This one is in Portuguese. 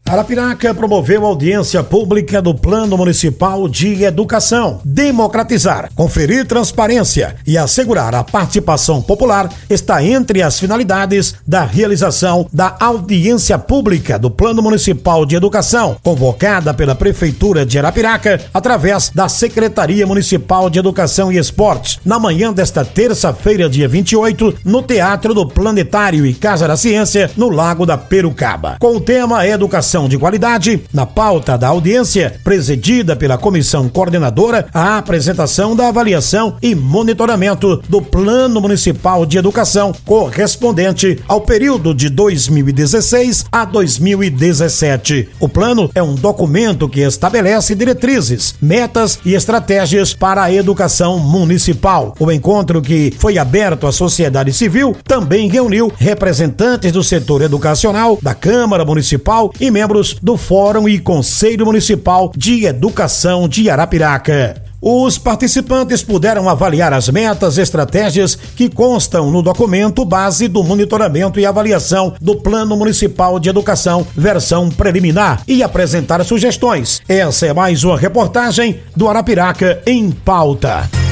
Arapiraca promoveu audiência pública do Plano Municipal de Educação. Democratizar, conferir transparência e assegurar a participação popular está entre as finalidades da realização da audiência pública do Plano Municipal de Educação, convocada pela Prefeitura de Arapiraca através da Secretaria Municipal de Educação e Esportes, na manhã desta terça-feira, dia 28, no Teatro do Planetário e Casa da Ciência, no Lago da Perucaba. Com o tema Educação de Qualidade, na pauta da audiência, presidida pela comissão coordenadora, a apresentação da avaliação e monitoramento do Plano Municipal de Educação correspondente ao período de 2016 a 2017. O plano é um documento que estabelece diretrizes, metas e estratégias para a educação municipal. O encontro, que foi aberto à sociedade civil, também reuniu representantes do setor educacional, da Câmara Municipal e membros do Fórum e Conselho Municipal de Educação de Arapiraca. Os participantes puderam avaliar as metas e estratégias que constam no documento base do monitoramento e avaliação do Plano Municipal de Educação, versão preliminar, e apresentar sugestões. Essa é mais uma reportagem do Arapiraca em Pauta.